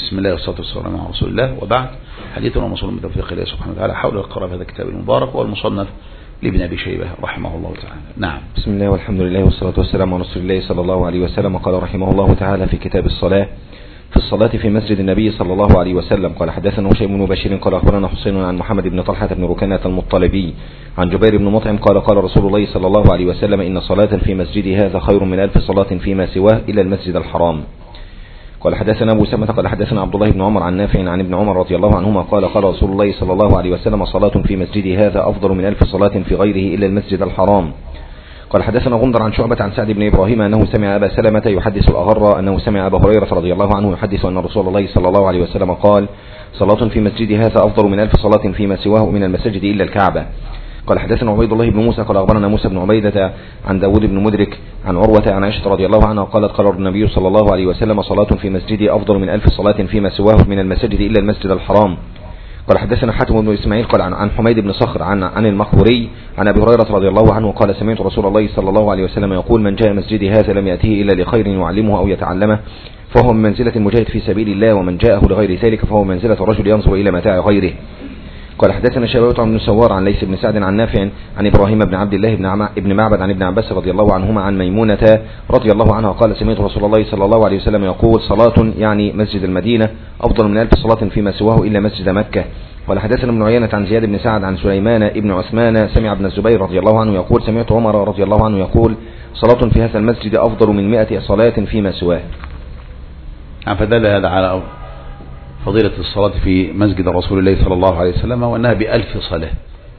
بسم الله والصلاة والسلام على رسول الله، وبعد. حديثنا موصول بتوفيق الله سبحانه وتعالى حول القراءة في هذا الكتاب المبارك والمصنف لابن أبي شيبة رحمه الله تعالى. نعم. بسم الله والحمد لله والصلاة والسلام على رسول الله صلى الله عليه وسلم. قال رحمه الله تعالى في كتاب الصلاة في الصلاة في مسجد النبي صلى الله عليه وسلم. قال حدثنا هشيم بن بشير قال أخبرنا حسين عن محمد بن طلحة بن ركانة المطلبي عن جبير بن مطعم قال قال رسول الله صلى الله عليه وسلم إن صلاة في مسجد هذا خير من 1000 صلاة فيما سواه إلى المسجد الحرام. قال حدثنا أبو سلمة قال حدثنا عبد الله بن عمر عن نافع عن ابن عمر رضي الله عنهما قال قال رسول الله صلى الله عليه وسلم صلاة في مسجد هذا أفضل من 1000 صلاة في غيره إلا المسجد الحرام. قال حدثنا غندر عن شعبة عن سعد بن إبراهيم أنه سمع أبا سلمة يحدث الأغر أنه سمع أبا هريرة رضي الله عنه يحدث أن رسول الله صلى الله عليه وسلم قال صلاة في مسجد هذا أفضل من 1000 صلاة فيما سواه من المساجد إلا الكعبة. قال حدثنا عبيد الله بن موسى قال أخبرنا موسى بن عبيدة عن داود بن مدرك عن عروة عن عائشة رضي الله عنها قالت قال النبي صلى الله عليه وسلم صلاة في مسجدي أفضل من 1000 صلاة فيما سواه من المساجد إلا المسجد الحرام. قال حدثنا حاتم بن إسماعيل قال عن حميد بن صخر عن المخبوري عن أبي هريرة رضي الله عنه قال سمعت رسول الله صلى الله عليه وسلم يقول من جاء مسجدي هذا لم يأتيه إلا لخير يعلمه أو يتعلمه فهو من منزلة المجاهد في سبيل الله، ومن جاءه لغير ذلك فهو منزلة الرجل ينظر إلى متاع غيره. قال حدثنا شبابة بن سوار عن ليس بن سعد عن نافع عن إبراهيم بن عبد الله بن معبد عن ابن عباس رضي الله عنهما عن ميمونة رضي الله عنها قال سمعت رسول الله صلى الله عليه وسلم يقول صلاة يعني مسجد المدينة أفضل من 1000 صلاة فيما سواه إلا مسجد مكة. قال حدثنا ابن عيينة عن زياد بن سعد عن سليمان ابن عثمان سمع ابن الزبير رضي الله عنه يقول سمعت عمر رضي الله عنه يقول صلاة في هذا المسجد أفضل من 100 صلاة فيما سواه. فدل هذا على فضيلة الصلاة في مسجد رسول الله صلى الله عليه وسلم وأنها ب1000 صلاة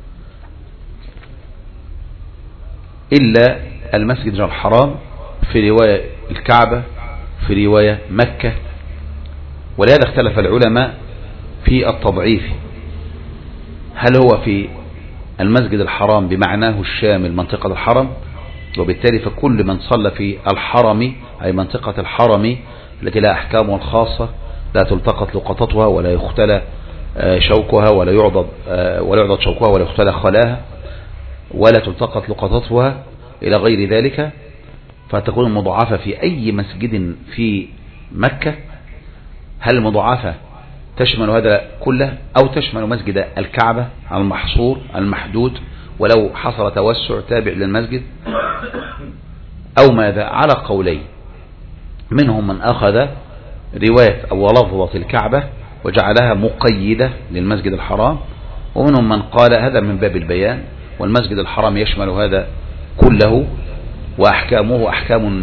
إلا المسجد الحرام، في رواية الكعبة، في رواية مكة. ولهذا اختلف العلماء في التضعيف، هل هو في المسجد الحرام بمعناه الشامل منطقة الحرم، وبالتالي فكل من صلى في الحرم أي منطقة الحرم التي لها أحكامها الخاصة لا تلتقط لقطتها ولا يختلى شوكها ولا يعضد شوكها ولا يختلى خلاها ولا تلتقط لقطتها إلى غير ذلك، فتكون المضاعفة في أي مسجد في مكة. هل المضاعفة تشمل هذا كله أو تشمل مسجد الكعبة المحصور المحدود ولو حصل توسع تابع للمسجد أو ماذا؟ على قولين، منهم من أخذ رواية أو لفظة الكعبة وجعلها مقيدة للمسجد الحرام، ومنهم من قال هذا من باب البيان والمسجد الحرام يشمل هذا كله وأحكامه أحكام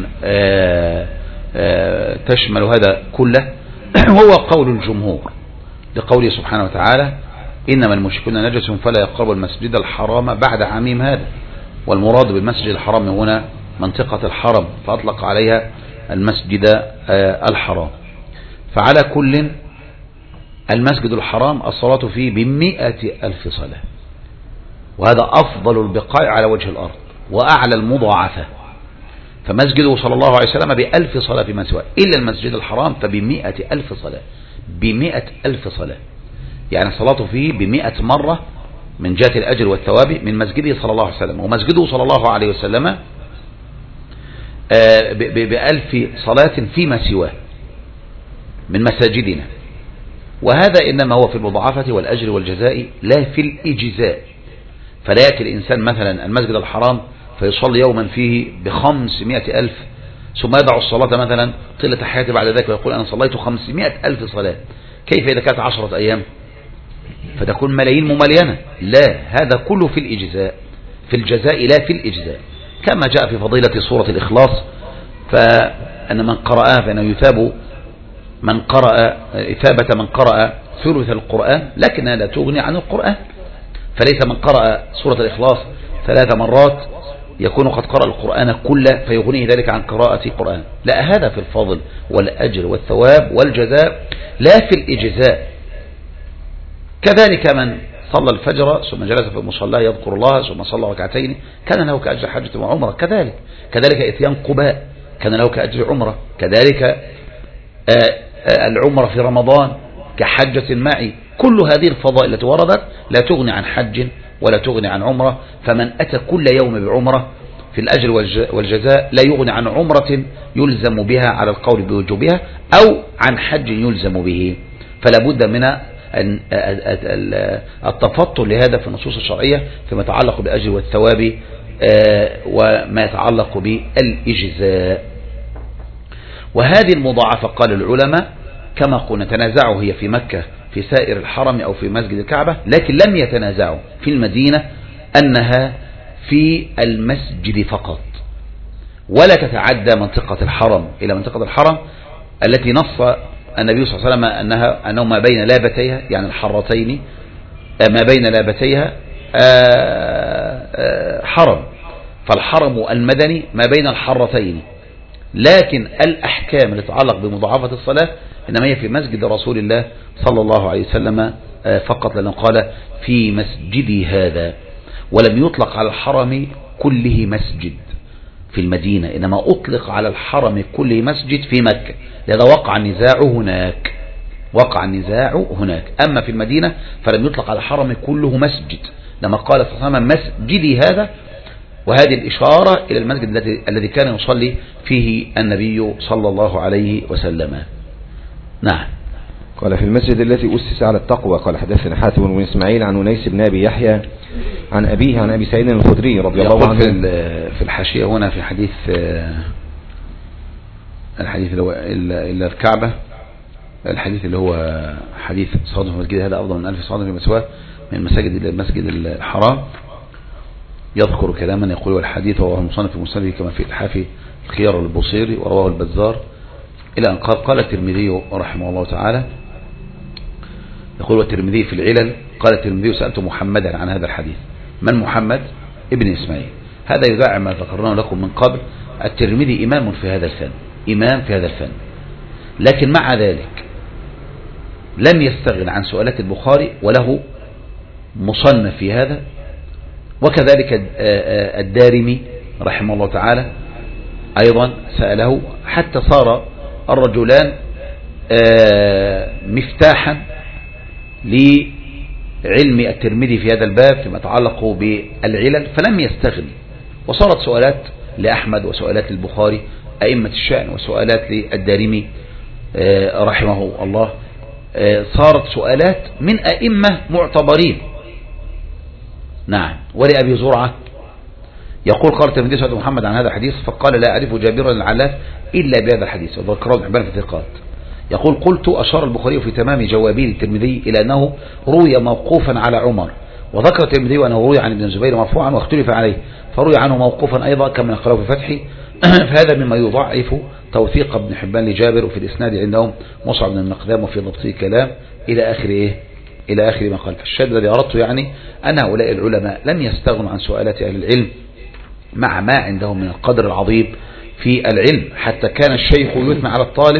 تشمل هذا كله. هو قول الجمهور لقوله سبحانه وتعالى إنما المشركون نجس فلا يقربوا المسجد الحرام بعد عامهم هذا، والمراد بالمسجد الحرام هنا منطقة الحرم فأطلق عليها المسجد الحرام. فعلى كل المسجد الحرام الصلاة فيه ب100,000 صلاة، وهذا أفضل البقاع على وجه الأرض وأعلى المضاعفة. فمسجده صلى الله عليه وسلم ب1000 صلاة فيما سواه إلا المسجد الحرام فب100,000 صلاة، ب100,000 صلاة، يعني صلاته فيه ب100 مرة من جهة الأجر والثواب من مسجده صلى الله عليه وسلم. ومسجده صلى الله عليه وسلم ب1000 صلاة فيما سواه من مساجدنا، وهذا إنما هو في المضاعفة والأجر والجزاء لا في الإجزاء. فلا يأتي الإنسان مثلا المسجد الحرام فيصلي يوما فيه ب500,000 ثم يدع الصلاة مثلا طيلة حياته بعد ذلك ويقول أنا صليت 500,000 صلاة، كيف إذا كانت 10 أيام فتكون ملايين مملينة؟ لا، هذا كله في الإجزاء، في الجزاء لا في الإجزاء، كما جاء في فضيلة سورة الإخلاص فأن من قرأها فإنه يثاب من قرأ إثابة من قرأ ثلث القرآن لكنها لا تغني عن القرآن. فليس من قرأ سورة الإخلاص 3 مرات يكون قد قرأ القرآن كله فيغنيه ذلك عن قراءة القرآن، لا، هذا في الفضل والأجر والثواب والجزاء لا في الإجزاء. كذلك من صلى الفجر ثم جلس في المصلى يذكر الله ثم صلى ركعتين كان له كأجر حجة وعمرة. كذلك إتيان قباء كان له كأجر عمرة. كذلك العمرة في رمضان كحجة معي. كل هذه الفضائل التي وردت لا تغني عن حج ولا تغني عن عمرة. فمن أتى كل يوم بعمرة في الأجر والجزاء لا يغني عن عمرة يلزم بها على القول بوجوبها أو عن حج يلزم به. فلا بد من التفطن لهذا في النصوص الشرعية فيما يتعلق بالأجر والثواب وما يتعلق بالإجزاء. وهذه المضاعفة قال العلماء كما قلنا تنازعوا هي في مكة في سائر الحرم أو في مسجد الكعبة، لكن لم يتنازعوا في المدينة أنها في المسجد فقط، ولا تتعدى منطقة الحرم إلى منطقة الحرم التي نص النبي صلى الله عليه وسلم أنه ما بين لابتيها يعني الحرتين ما بين لابتيها حرم، فالحرم المدني ما بين الحرتين، لكن الأحكام التي تتعلق بمضاعفة الصلاة إنما هي في مسجد رسول الله صلى الله عليه وسلم فقط، لأنه قال في مسجدي هذا، ولم يطلق على الحرم كله مسجد في المدينة، إنما أطلق على الحرم كله مسجد في مكة، لذا وقع النزاع هناك. أما في المدينة فلم يطلق على الحرم كله مسجد، لما قال صلى الله عليه وسلم مسجدي هذا، وهذه الإشارة إلى المسجد الذي كان يصلي فيه النبي صلى الله عليه وسلم. نعم. قال في المسجد الذي أسس على التقوى. قال حدثنا حاتم بن إسماعيل عن أنيس بن أبي يحيى عن أبيه عن أبي سعيد الخدري رضي الله عنه. في الحاشية هنا في الحديث اللي هو إلا الكعبة، الحديث اللي هو حديث صلاة في المسجد هذا أفضل من 1000 صلاة في مسواه من المساجد إلى المسجد الحرام، يذكر كلاما يقول والحديث وهو المصنف في المسند كما في الحافي الخيار البصيري ورواه البزار إلى أن قال الترمذي رحمه الله تعالى، يقول والترمذي في العلل قال الترمذي سألت محمدا عن هذا الحديث. من محمد؟ ابن إسماعيل. هذا يدعم ما ذكرناه لكم من قبل، الترمذي إمام في هذا الفن، لكن مع ذلك لم يستغن عن سؤالات البخاري وله مصنف في هذا، وكذلك الدارمي رحمه الله تعالى أيضا سأله، حتى صار الرجلان مفتاحا لعلم الترمذي في هذا الباب فيما يتعلق بالعلل، فلم يستغني، وصارت سؤالات لأحمد وسؤالات للبخاري أئمة الشأن وسؤالات للدارمي رحمه الله، صارت سؤالات من أئمة معتبرين. نعم. ولأبي زرعة يقول قال الترمذي سألت محمد عن هذا الحديث فقال لا أعرف جابرا العلاف إلا بهذا الحديث، وذكره ابن حبان في الثقات. يقول قلت أشار البخاري في تمام جوابه الترمذي إلى أنه روي موقوفا على عمر، وذكر الترمذي أنه روي عن ابن الزبير مرفوعا واختلف عليه فروي عنه موقوفا أيضا كما نقله في فتحي، فهذا مما يضعف توثيق ابن حبان لجابر، وفي الإسناد عندهم مصعب بن المقدام وفي ضبطه كلام إلى آخر ما قال. فالشاهد الذي أردت يعني أن هؤلاء العلماء لم يستغنوا عن سؤالات أهل العلم مع ما عندهم من القدر العظيم في العلم، حتى كان الشيخ يثنى على الطالب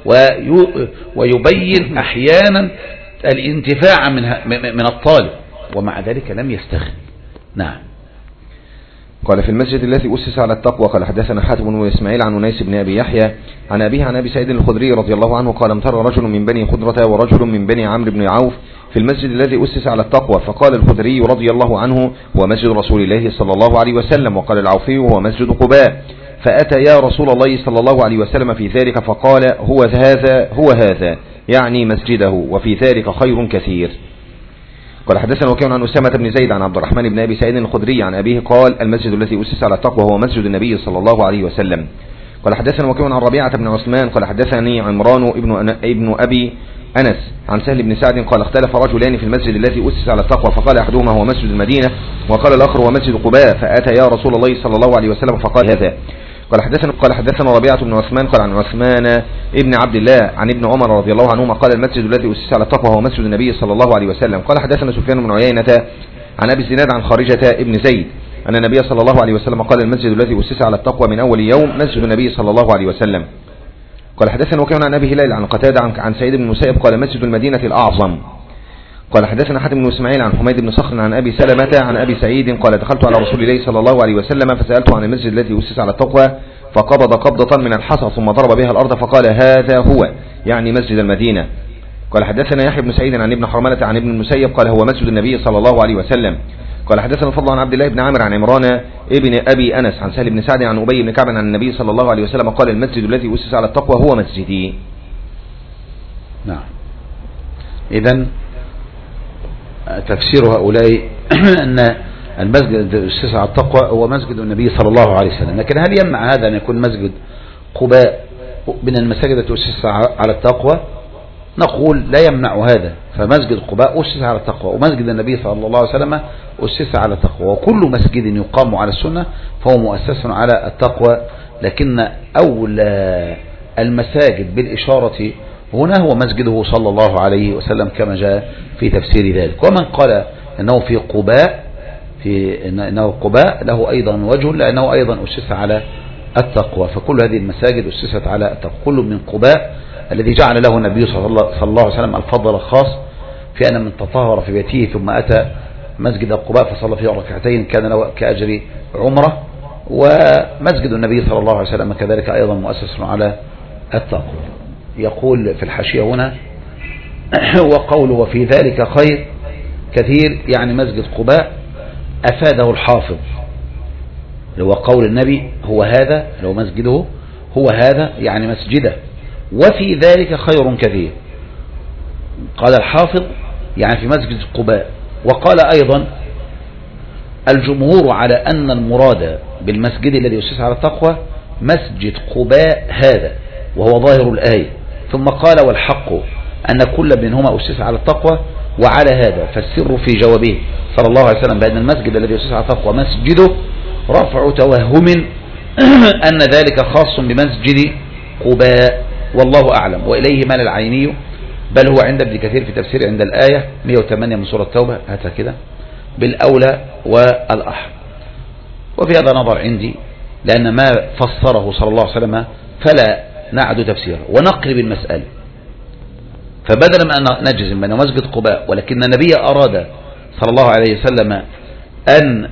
ويبين أحيانا الانتفاع من الطالب، ومع ذلك لم يستغن. نعم. قال في المسجد الذي أسس على التقوى. قال حدثنا حاتم بن إسماعيل عن أنيس بن أبي يحيى عن أبيه عن أبي سعيد الخدري رضي الله عنه قال امتر رجل من بني خضرة ورجل من بني عمرو بن عوف في المسجد الذي أسس على التقوى، فقال الخدري رضي الله عنه هو مسجد رسول الله صلى الله عليه وسلم، وقال العوفي هو مسجد قباء، فأتى يا رسول الله صلى الله عليه وسلم في ذلك فقال هو هذا يعني مسجده، وفي ذلك خير كثير. قال حدثنا وكيع عن أسامة بن زيد عن عبد الرحمن بن أبي سعيد الخدري عن أبيه قال المسجد الذي أسس على التقوى هو مسجد النبي صلى الله عليه وسلم. قال حدثنا وكيع عن ربيعة بن عثمان قال حدثني عمران ابن أبي أنس عن سهل بن سعد قال اختلف رجلان في المسجد الذي أسس على التقوى، فقال أحدهما هو مسجد المدينة وقال الآخر هو مسجد قباء، فأتى يا رسول الله صلى الله عليه وسلم فقال هذا. قال حدثنا ربيعة بن عثمان قال عن عثمان ابن عبد الله عن ابن عمر رضي الله عنهما قال المسجد الذي أسس على التقوى هو مسجد النبي صلى الله عليه وسلم. قال حدثنا سفيان بن عيينة عن أبي الزناد عن خارجة ابن زيد أن النبي صلى الله عليه وسلم قال المسجد الذي أسس على التقوى من أول يوم مسجد النبي صلى الله عليه وسلم. قال حدثنا وكيع عن أبي هلال عن قتادة عن سعيد بن المسيب قال مسجد المدينة الأعظم. قال حدثنا حاتم بن إسماعيل عن حميد بن صخر عن أبي سلمة عن أبي سعيد قال دخلت على رسول الله صلى الله عليه وسلم فسألته عن المسجد الذي أسس على التقوى فقبض قبضة من الحصى ثم ضرب بها الأرض فقال هذا هو يعني مسجد المدينة. قال حدثنا يحيى بن سعيد عن ابن حرملة عن ابن المسيب قال هو مسجد النبي صلى الله عليه وسلم. قال حدثنا الفضل عن عبد الله بن عامر عن عمران ابن أبي أنس عن سهل بن سعد عن أبي بن كعب عن النبي صلى الله عليه وسلم قال المسجد الذي أسس على التقوى هو مسجدي. نعم. إذن تفسير هؤلاء أن المسجد الذي أسس على التقوى هو مسجد النبي صلى الله عليه وسلم. لكن هل يمنع هذا أن يكون مسجد قباء من المساجد التي أسس على التقوى؟ نقول لا يمنع هذا، فمسجد قباء أسس على التقوى، ومسجد النبي صلى الله عليه وسلم أسس على التقوى، وكل مسجد يقام على السنة فهو مؤسس على التقوى. لكن أولى المساجد بالإشارة هنا هو مسجده صلى الله عليه وسلم كما جاء في تفسير ذلك. ومن قال أنه في قباء أنه قباء له أيضا وجه، لأنه أيضا أسس على التقوى، فكل هذه المساجد أسست على التقوى. كل من قباء الذي جعل له النبي صلى الله عليه وسلم الفضل الخاص في أن من تطهر في بيته ثم أتى مسجد قباء فصلى فيه ركعتين كان له كأجر عمره. ومسجد النبي صلى الله عليه وسلم كذلك أيضا مؤسس على التقوى. يقول في الحاشية هنا وقوله وفي ذلك خير كثير، يعني مسجد قباء أفاده الحافظ، هو قول النبي هو هذا، لو مسجده هو هذا يعني مسجده، وفي ذلك خير كثير. قال الحافظ يعني في مسجد قباء. وقال أيضا الجمهور على أن المراد بالمسجد الذي أسس على التقوى مسجد قباء هذا، وهو ظاهر الآية. ثم قال والحق أن كل منهما أسس على التقوى وعلى هذا، فالسر في جوابه صلى الله عليه وسلم بأن المسجد الذي أسس على التقوى مسجده رفع توهم أن ذلك خاص بمسجد قباء، والله أعلم. وإليه مال العيني، بل هو عند ابن كثير في تفسير عند الآية 108 من سورة التوبة، هاتها كده، بالأولى والأحر. وفي هذا نظر عندي، لأن ما فسره صلى الله عليه وسلم فلا نعد تفسيره ونقلب المسألة. فبدلا من أن نجزم بأنه مسجد قباء ولكن النبي أراد صلى الله عليه وسلم أن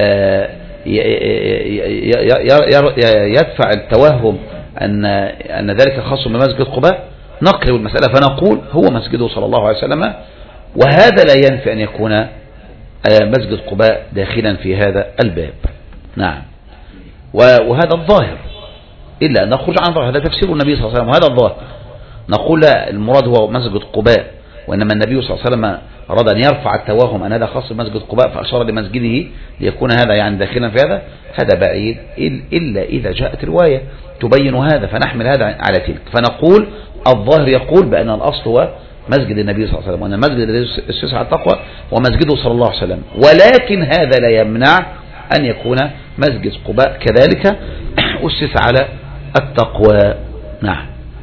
يدفع التوهم أن ذلك خاص بمسجد قباء، نقلب المسألة فنقول هو مسجده صلى الله عليه وسلم، وهذا لا ينفي أن يكون مسجد قباء داخلا في هذا الباب. نعم. وهذا الظاهر، إلا أن نخرج عن ظاهر، هذا تفسير النبي صلى الله عليه وسلم وهذا الظاهر. نقول لا، المراد هو مسجد قباء، وإنما النبي صلى الله عليه وسلم أراد أن يرفع التوهم أن هذا خاص بمسجد قباء فأشار لمسجده ليكون هذا يعني داخلا في هذا بعيد، إلا إذا جاءت رواية تبين هذا فنحمل هذا على تلك، فنقول الظاهر يقول بأن الأصل هو مسجد النبي صلى الله عليه وسلم، وأن المسجد الذي أسس على التقوى ومسجده صلى الله عليه وسلم، ولكن هذا لا يمنع أن يكون مسجد قباء كذلك أسس على التقوى. نعم.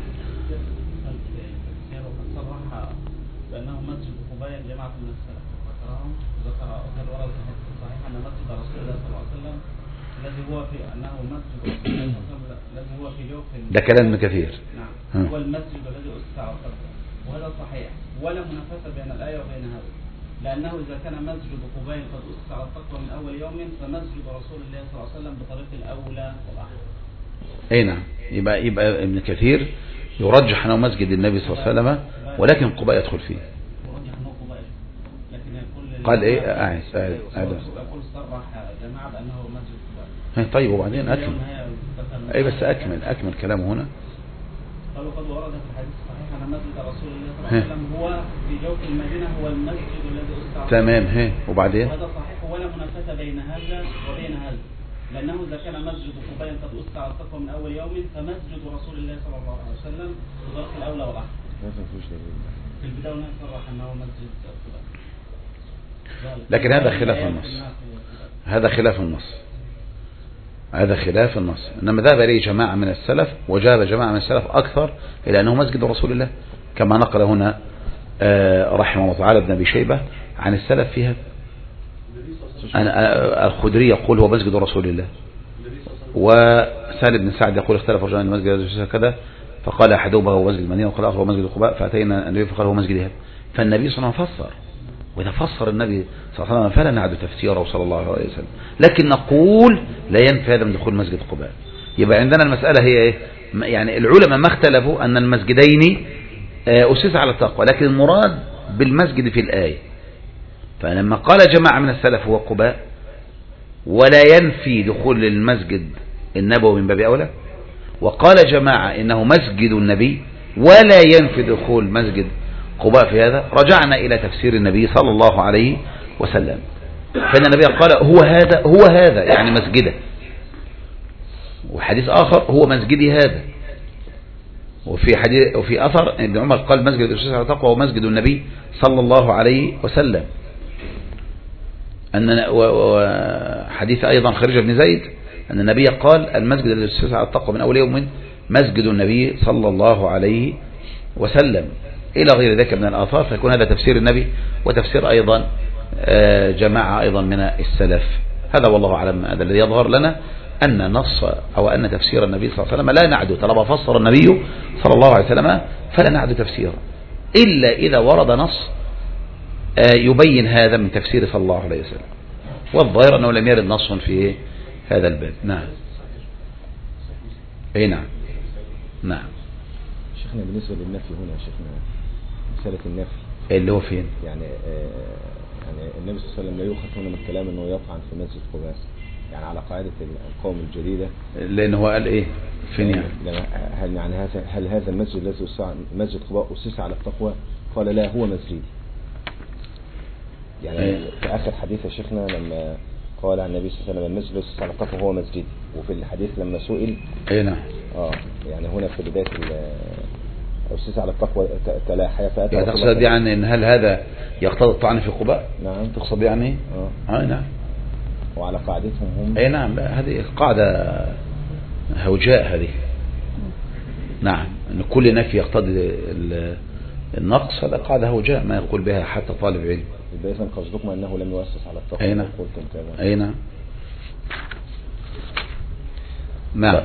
ده كلام ابن كثير. نعم. هو المسجد الذي أسس على التقوى، وهذا صحيح، ولا منافسة بين الآية وبين هذا، لأنه إذا كان مسجد قباء قد أسس على التقوى من أول يوم فمسجد رسول الله صلى الله عليه وسلم بطريق الأولى والأحرى. أي نعم. يبقى ابن كثير يرجح أنه مسجد النبي صلى الله عليه وسلم، ولكن قباء يدخل فيه. قال إيه؟ يقول صرح جماعة بأنه مسجد قباء. طيب وبعدين أكمل. أي بس أكمل كلامه هنا. قالوا قد ورد في الحديث الصحيح أن مسجد رسول الله صلى الله عليه وسلم هو في جوف المدينة هو المسجد الذي أسس. تمام. وبعدين هذا صحيح، ولا منافسة بين هذا وبين هذا، لأنه إذا كان مسجد قباء قد أسس على التقوى من أول يوم فمسجد رسول الله صلى الله عليه وسلم بطريق الأولى والأحرى. في البداية صرح أنه مسجد قباء، لكن هذا خلاف النص. هذا خلاف النص. إنما ذهب إليه جماعة من السلف، وجاب جماعة من السلف أكثر إلى أنه مسجد رسول الله، كما نقل هنا رحمه الله تعالى ابن أبي شيبة عن السلف فيها. الخدري يقول هو مسجد رسول الله، وسهل بن سعد يقول اختلف رجال عن المسجد كذا، فقال أحدهما هو مسجد المدينة وقال آخر هو مسجد قباء، فأتينا النبي فقال هو مسجد هذا. فالنبي صلى الله عليه وسلم فسر، وإذا فسر النبي صلى الله عليه وسلم فلا نعد تفسيره صلى الله عليه وسلم، لكن نقول لا ينفي هذا من دخول مسجد قباء. يبقى عندنا المسألة هي إيه؟ يعني العلماء ما اختلفوا أن المسجدين أسس على التقوى، لكن المراد بالمسجد في الآية. فلما قال جماعة من السلف هو قباء ولا ينفي دخول المسجد النبوي من باب أولى، وقال جماعة إنه مسجد النبي ولا ينفي دخول مسجد قباء في هذا، رجعنا إلى تفسير النبي صلى الله عليه وسلم. فإن النبي قال هو هذا يعني مسجده، وحديث آخر هو مسجدي هذا، وفي أثر ابن عمر قال مسجد الأسس على التقوى ومسجد النبي صلى الله عليه وسلم. وحديث أيضا خريجة بن زيد أن النبي قال المسجد الذي أسس على التقوى من أول يوم مسجد النبي صلى الله عليه وسلم إلى غير ذلك من الآثار. فيكون هذا تفسير النبي وتفسير أيضا جماعة أيضا من السلف. هذا والله أعلم. هذا الذي يظهر لنا أن نص أو أن تفسير النبي صلى الله عليه وسلم لا نعدو، طالما فسر النبي صلى الله عليه وسلم فلا نعدو تفسيره إلا إذا ورد نص يبين هذا من تفسير صلى الله عليه وسلم، والظاهر أنه لم يرد نص في هذا الباب. نعم. أي نعم. نعم. شيخنا بالنسبة للنفي هنا شيخنا مسألة النفي اللي هو فين؟ يعني النبي صلى الله عليه وسلم لا يؤخذ هنا من الكلام أنه يطعن في مسجد قباء، يعني على قاعدة القوم الجديدة، لأنه قال إيه فين يعني؟ هل هذا المسجد الذي مسجد قباء أسس على التقوى؟ قال لا هو مسجد. يعني في آخر حديث يا شيخنا لما قال عن النبي صلى الله عليه وسلم المسجد الذي أسس على التقوى هو مسجد، وفي الحديث لما سئل أي نعم يعني هنا في بداية أسس على التقوى تلاحيا فأتى. يعني تقصد يعني إن هل هذا يقتضي الطعن في قباء؟ نعم. تقصد يعني؟ نعم. وعلى قاعدتهم هم. أي نعم. هذه قاعدة هوجاء هذه. نعم. أن كل نفي يقتضي النقص هذا قاعدة هوجاء ما يقول بها حتى طالب علم. إذا قصدكم أنه لم يؤسس على التقوى. أي نعم. قلتم كذا. أي نعم. نعم.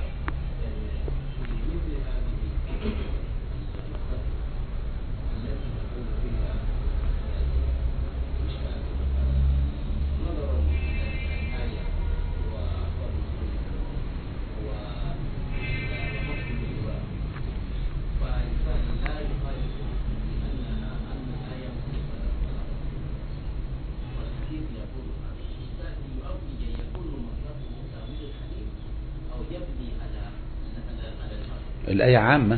الآية عامة،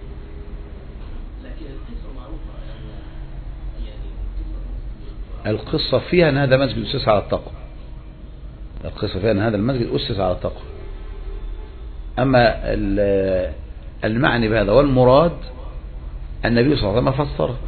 القصة فيها أن هذا مسجد أسس على التقوى، القصة فيها أن هذا المسجد أسس على التقوى. أما المعني بهذا والمراد النبي صلى الله عليه وسلم فسره،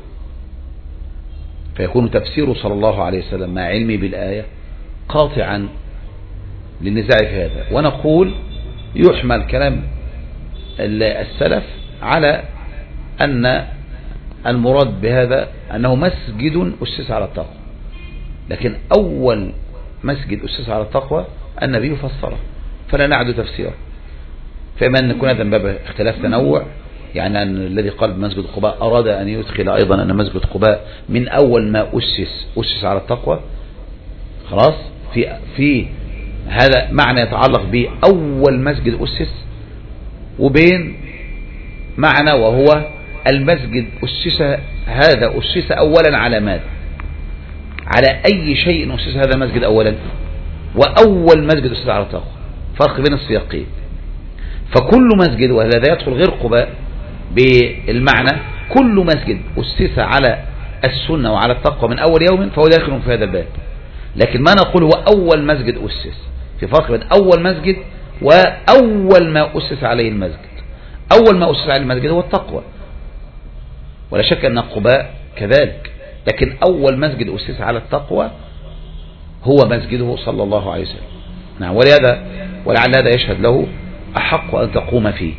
فيكون تفسيره صلى الله عليه وسلم مع علمي بالآية قاطعا للنزاع في هذا. ونقول يحمل كلام السلف على أن المراد بهذا أنه مسجد أسس على التقوى، لكن أول مسجد أسس على التقوى النبي فسره فلا نعد تفسيره. فإما أن يكون هذا من باب اختلاف تنوع، يعني أن الذي قال بمسجد قباء أراد أن يدخل أيضا أن مسجد قباء من أول ما أسس على التقوى. خلاص في هذا معنى يتعلق بأول مسجد أسس، وبين معنى وهو المسجد أسس أولا على ماذا؟ على أي شيء أسس هذا المسجد أولا؟ وأول مسجد أسس على التقوى. فرق بين السياقين. فكل مسجد، وهذا يدخل غير قباء بالمعنى، كل مسجد أسس على السنة وعلى التقوى من أول يوم فهو داخل في هذا الباب. لكن ما نقول هو أول مسجد أسس، في فرق بين أول مسجد وأول ما أسس عليه المسجد. أول ما أسس عليه المسجد هو التقوى، ولا شك أن قباء كذلك، لكن أول مسجد أسس على التقوى هو مسجده صلى الله عليه وسلم. نعم. ولعل هذا يشهد له أحق أن تقوم فيه،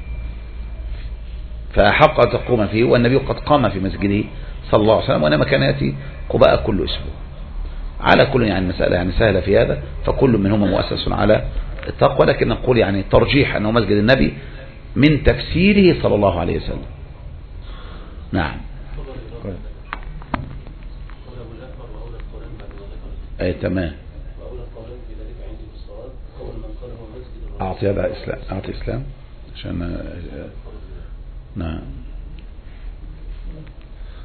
فأحق أن تقوم فيه، والنبي قد قام في مسجده صلى الله عليه وسلم، وإنما كان يأتي قباء كل أسبوع. على كل يعني المسألة يعني سهلة في هذا، فكل منهما مؤسس على التقوى، لكن نقول يعني ترجيح أنه مسجد النبي من تفسيره صلى الله عليه وسلم. نعم. أي تمام. أعطي هذا إسلام، أعطي إسلام عشان. نعم.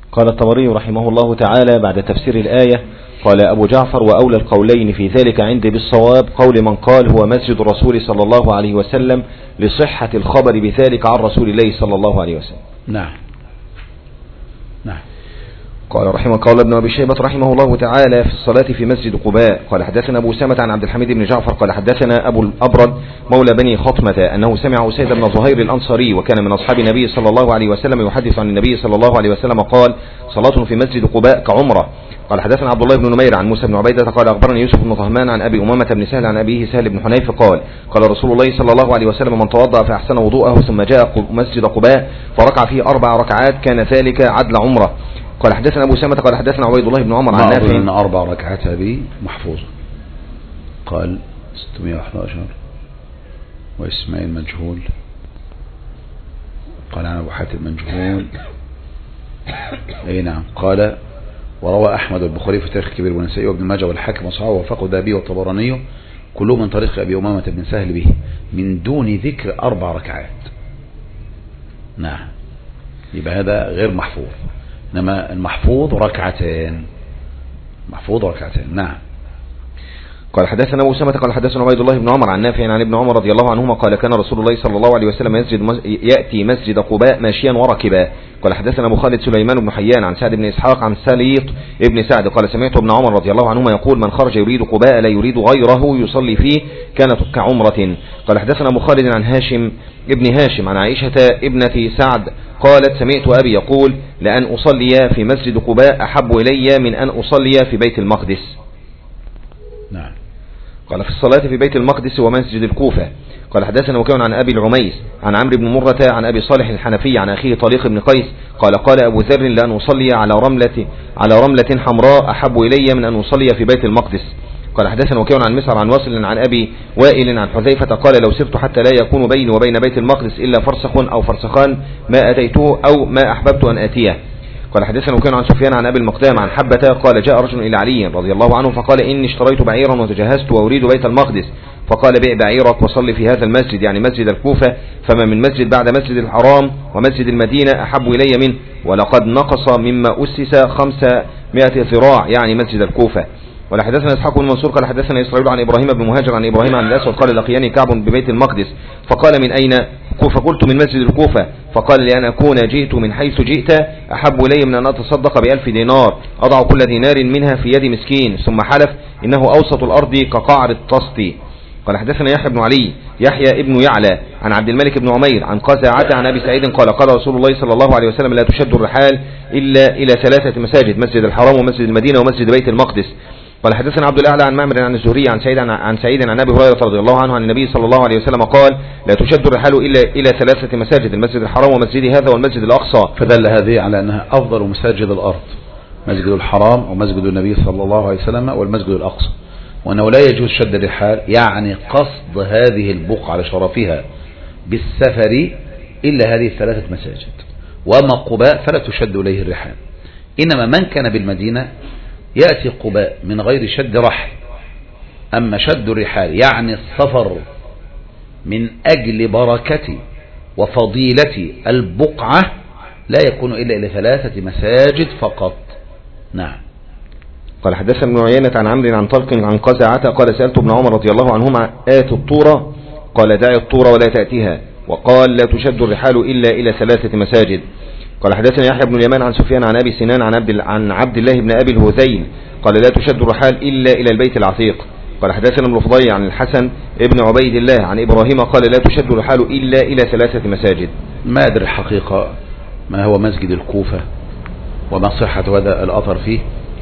قال الطبري رحمه الله تعالى بعد تفسير الآية: قال أبو جعفر: وأولى القولين في ذلك عندي بالصواب قول من قال هو مسجد الرسول صلى الله عليه وسلم لصحة الخبر بذلك عن رسول الله صلى الله عليه وسلم. نعم. نعم. قال ابن أبي شيبة رحمه الله تعالى في الصلاة في مسجد قباء قال حدثنا أبو سامة عن عبد الحميد بن جعفر قال حدثنا أبو الأبرد مولى بني خطمة أنه سمع أسيد بن ظهير الأنصاري وكان من أصحاب النبي صلى الله عليه وسلم يحدث عن النبي صلى الله عليه وسلم قال: صلاة في مسجد قباء كعمرة. قال حدثنا عبد الله بن نمير عن موسى بن عبيدة قال أخبرني يوسف بن طهمان عن أبي أمامة بن سهل عن أبيه سهل بن حنيف قال رسول الله صلى الله عليه وسلم: من توضأ فأحسن وضوءه ثم جاء مسجد قباء فركع فيه 4 ركعات كان ذلك عدل عمرة. قال حدثنا أبو سامة قال حدثنا عبيد الله بن عمر عن نافع أن 4 ركعات هذه محفوظة. قال 611 وإسماعيل مجهول. قال عن أبو حاتم مجهول. أي نعم. قال وروى أحمد البخاري في تاريخ كبير والنسائي وابن ماجه والحاكم وصححه ووافقه الذهبي والطبراني كله من طريق أبي أمامة بن سهل به من دون ذكر 4 ركعات. نعم. يبقى هذا غير محفوظ، إنما المحفوظ ركعتين. نعم. قال حدثنا أبو سامة قال حدثنا عبيد الله بن عمر عن نافع عن ابن عمر رضي الله عنهما قال كان رسول الله صلى الله عليه وسلم يأتي مسجد قباء ماشيا وركبا. قال حدثنا أبو خالد سليمان بن حيان عن سعد بن إسحاق عن سليط ابن سعد قال سمعت ابن عمر رضي الله عنهما يقول: من خرج يريد قباء لا يريد غيره يصلي فيه كانت كعمرة. قال حدثنا أبو خالد عن ابن هاشم عن عائشة ابنة سعد قالت: سمعت أبي يقول: لأن أصلي في مسجد قباء أحب إلي من أن أصلي في بيت المقدس. نعم. قال في الصلاة في بيت المقدس ومسجد الكوفة. قال حدثنا وكيع عن أبي العميس عن عمرو بن مرة عن أبي صالح الحنفي عن أخيه طليق بن قيس قال أبو ذر: لأن أصلي على رملة حمراء أحب إلي من أن أصلي في بيت المقدس. قال حدثنا وكيع عن مسعر عن واصل عن أبي وائل عن حذيفة قال: لو سرت حتى لا يكون بيني وبين بيت المقدس إلا فرسخ أو فرسخان ما أتيته أو ما أحببت أن أتيه. قال حدثنا وكان عن سفيان عن أبي المقدام عن حبة قال: جاء رجل إلى علي رضي الله عنه فقال: إني اشتريت بعيرا وتجهزت وأريد بيت المقدس. فقال: بيع بعيرك وصلي في هذا المسجد، يعني مسجد الكوفة، فما من مسجد بعد مسجد الحرام ومسجد المدينة أحب إلي منه، ولقد نقص مما أسس 500 ذراع، يعني مسجد الكوفة. ولا حدثنا إسحاق بن منصور قال حدثنا إسرائيل عن إبراهيم بن مهاجر عن إبراهيم عن الأسود قال: لقياني كعب ببيت المقدس فقال: من أين؟ فقلت: من مسجد الكوفة. فقال: لأن أكون جئت من حيث جئت أحب إلي من أن أتصدق ب1000 دينار أضع كل دينار منها في يد مسكين. ثم حلف: إنه أوسط الأرض كقعر الطست. قال حدثنا يحيى ابن يعلى عن عبد الملك بن عمير عن قزاعة عن أبي سعيد قال: قال رسول الله صلى الله عليه وسلم: لا تشد الرحال إلا إلى 3 مساجد: مسجد الحرام ومسجد المدينة ومسجد بيت المقدس. قال حدثنا عبد الأعلى عن معمر عن الزهري عن سعيد عن أبي هريرة رضي الله عنه عن النبي صلى الله عليه وسلم قال: لا تشد الرحال إلا إلى 3 مساجد: المسجد الحرام ومسجد هذا والمسجد الأقصى. فدل هذه على أنها أفضل مساجد الأرض، مسجد الحرام ومسجد النبي صلى الله عليه وسلم والمسجد الأقصى، وأنه لا يجوز شد الرحال، يعني قصد هذه البقعة لشرفها بالسفر إلا هذه 3 مساجد. وأما قباء فلا تشد إليه الرحال، إنما من كان بالمدينة يأتي قباء من غير شد رحل. أما شد الرحال يعني السفر من أجل بركة وفضيلة البقعة لا يكون إلا إلى 3 مساجد فقط. نعم. قال حدثنا ابن عيينة عن عمرو عن طلق عن قزاعة قال: سألت ابن عمر رضي الله عنهما: آت الطورة؟ قال: دع الطورة ولا تأتيها. وقال: لا تشد الرحال إلا إلى 3 مساجد. قال حدثنا يحيى بن اليمان عن سفيان عن أبي سنان عن عبد الله بن أبي الهذيل قال: لا تشد الرحال إلا إلى البيت العتيق. قال حدثنا ابن الفضيل عن الحسن ابن عبيد الله عن إبراهيم قال: لا تشد الرحال إلا إلى 3 مساجد. ما أدري الحقيقة ما هو مسجد الكوفة وما صحة هذا الأثر فيه،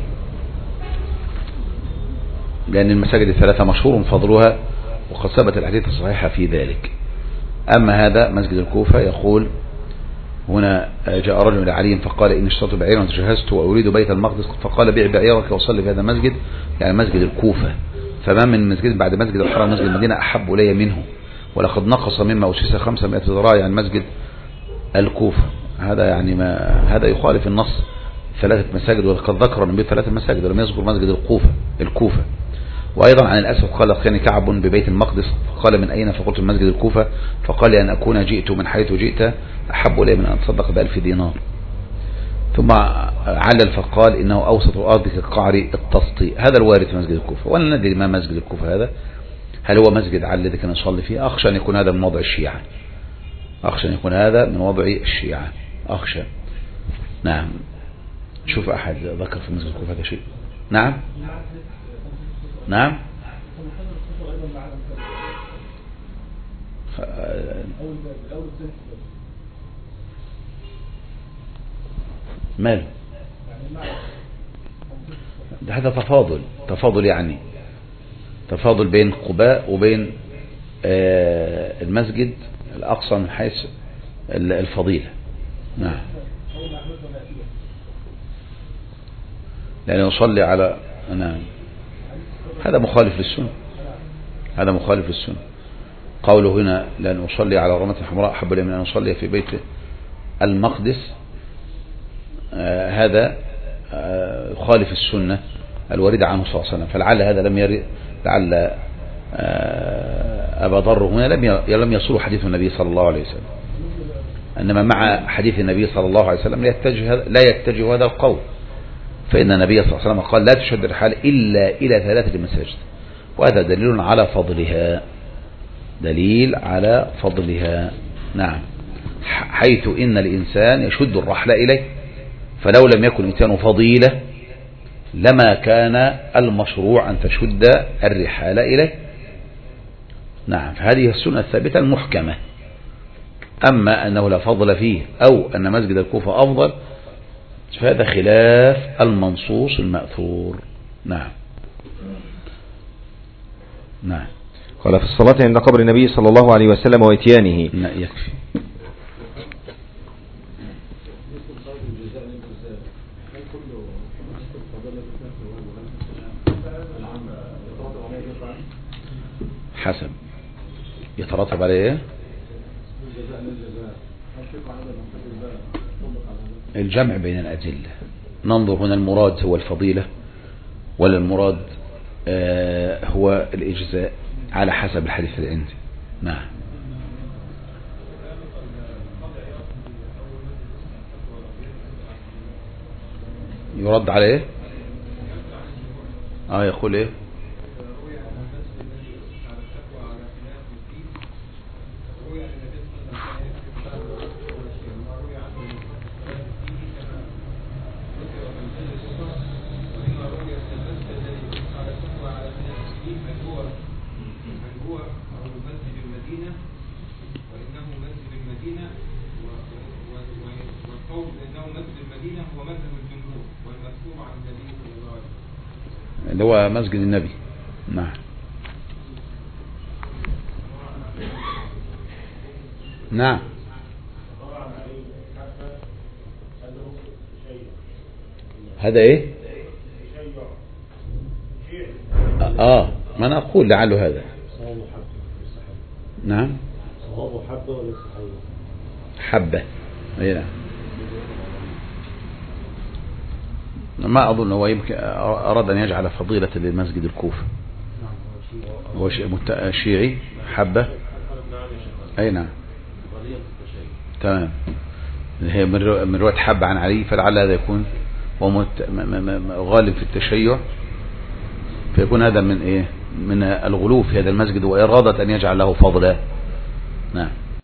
لأن المساجد 3 مشهور فضلها وقد ثبت الحديث الصحيحة في ذلك. أما هذا مسجد الكوفة يقول هنا: جاء رجل إلى علي فقال: إني اشتريت بعيرا وتجهزت وأريد بيت المقدس. فقال: بيع بعيرك وصلي في هذا المسجد، يعني مسجد الكوفة. فما من مسجد بعد مسجد الحرام مسجد المدينة أحب إلي منه، ولقد نقص مما أسس 500 ذراع، يعني مسجد الكوفة. هذا يعني هذا يخالف النص 3 مساجد، وقد ذكر النبي 3 مساجد ولم يذكر مسجد الكوفة. وأيضا عن الأسود قال: لقياني كعب ببيت المقدس فقال: من أين؟ فقلت: من مسجد الكوفة. فقال: لأن أكون جئت من حيث جئت أحب إلي من أن أتصدق ب1000 دينار. ثم علل فقال إنه أوسط الأرض كقعر التسطيء. هذا الوارد في مسجد الكوفة، ولا ندري ما مسجد الكوفة هذا، هل هو مسجد علي الذي كان يصلي فيه؟ أخشى أن يكون هذا من وضع الشيعة، أخشى أن يكون هذا من وضع الشيعة، أخشى. نعم. شوف أحد ذكر في مسجد الكوفة هذا شيء. نعم نعم. ماله؟ هذا تفاضل يعني تفاضل بين قباء وبين المسجد الأقصى من حيث الفضيلة. نعم. لأن نصلي على نعم. هذا مخالف للسنة، هذا مخالف للسنة. قوله هنا لأن أصلي على رمة حمراء أحب لي من أن أصلي في بيت المقدس، هذا يخالف السنة الواردة عنه صلى الله عليه وسلم. فلعل هذا لم يرد، لعل أبا ضر هنا لم يصل حديث النبي صلى الله عليه وسلم، إنما مع حديث النبي صلى الله عليه وسلم لا يتجه هذا القول، فإن النبي صلى الله عليه وسلم قال لا تشد الرحال إلا إلى 3 مساجد، وهذا دليل على فضلها، دليل على فضلها. نعم. حيث إن الإنسان يشد الرحل إليه، فلو لم يكن الإنسان فضيلة لما كان المشروع أن تشد الرحال إليه. نعم. فهذه السنة الثابتة المحكمة. أما أنه لا فضل فيه أو أن مسجد الكوفة أفضل، فهذا خلاف المنصوص المأثور. نعم. نعم. قال في الصلاة عند قبر النبي صلى الله عليه وسلم وإتيانه. نعم يكفي. حسب يترتب عليه الجمع بين الأدلة. ننظر هنا المراد هو الفضيلة ولا المراد هو الإجزاء على حسب الحديث اللي عندي. نعم. يرد عليه يقول ايه؟ اللي هو مسجد النبي. نعم. نعم. هذا ايه؟ ما انا اقول لعله هذا. نعم. صوابه حبة ولا حبة؟ اي نعم. ما أظن هو يمكن أراد أن يجعل فضيلة للمسجد الكوفي. هو شيعي حبة. أي نعم. تمام. هي من رواية حبة عن علي، فلعل هذا يكون غالب في التشيع، فيكون هذا من إيه؟ من الغلو في هذا المسجد وإرادة أن يجعل له فضلا. نعم.